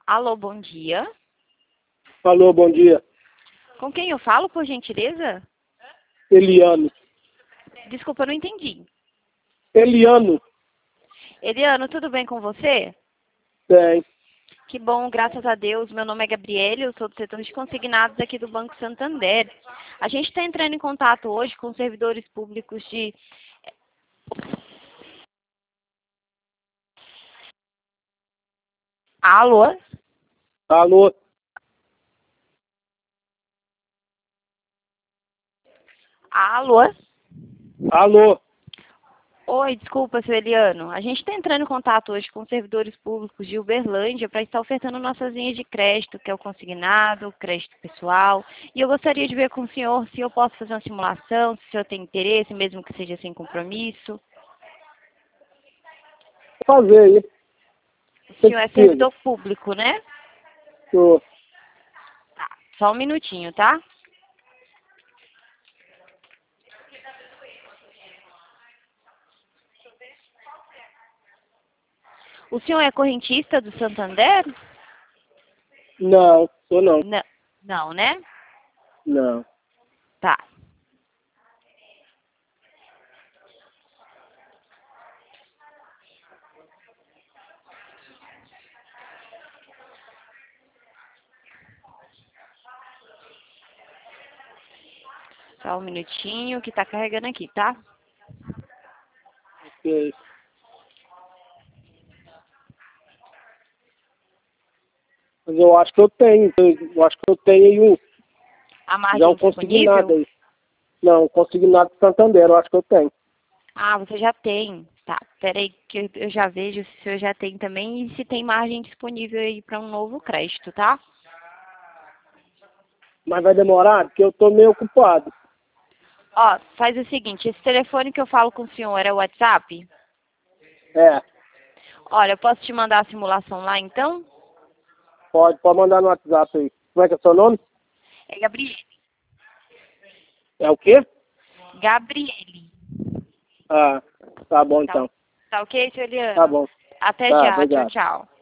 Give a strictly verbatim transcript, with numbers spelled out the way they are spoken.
Alô, bom dia. Alô, bom dia. Com quem eu falo, por gentileza? Eliano. Desculpa, eu não entendi. Eliano. Eliano, tudo bem com você? Tem. Que bom, graças a Deus. Meu nome é Gabriele, eu sou do setor de consignados aqui do Banco Santander. A gente está entrando em contato hoje com servidores públicos de... Alô? Alô. Alô? Alô. Oi, desculpa, seu Eliano. A gente está entrando em contato hoje com servidores públicos de Uberlândia para estar ofertando nossas linhas de crédito, que é o consignado, o crédito pessoal. E eu gostaria de ver com o senhor se eu posso fazer uma simulação, se o senhor tem interesse, mesmo que seja sem compromisso. Vou fazer aí. O senhor é servidor público, né? Tô. Tá, só um minutinho, tá? O senhor é correntista do Santander? Não, tô não. Não, não, né? Não. Tá. Só um minutinho que tá carregando aqui, tá? Ok. Mas eu acho que eu tenho. Eu acho que eu tenho aí um. A Já margem um consignado disponível? aí. Não, um consignado de Santander, eu acho que eu tenho. Ah, você já tem. Tá, peraí que eu- eu já vejo se o senhor já tem também e se tem margem disponível aí para um novo crédito, tá? Mas vai demorar? Porque eu tô meio ocupado. Ó, faz o seguinte, esse telefone que eu falo com o senhor é o WhatsApp? É. Olha, eu posso te mandar a simulação lá então? Pode, pode mandar no WhatsApp aí. Como é que é o seu nome? É Gabriele. É o quê? Gabriele. Ah, tá bom Tá, então. tá ok, seu Tá Eliano? bom. Até Tá, já. Tchau, obrigado. tchau.